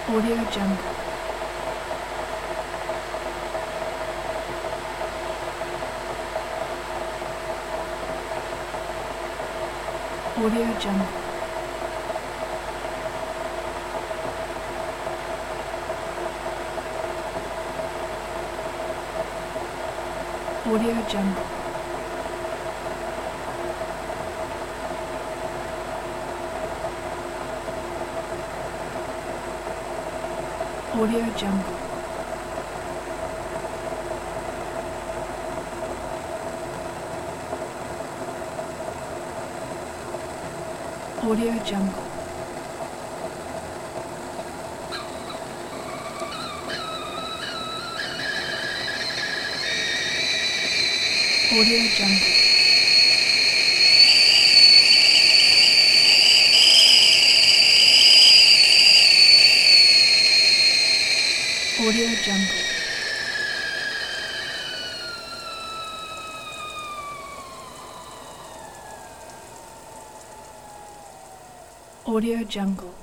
Audio Jungle. Audio Jungle. Audio Jungle. Audio Jungle. Audio Jungle. Audio Jungle. Audio Jungle. Audio Jungle.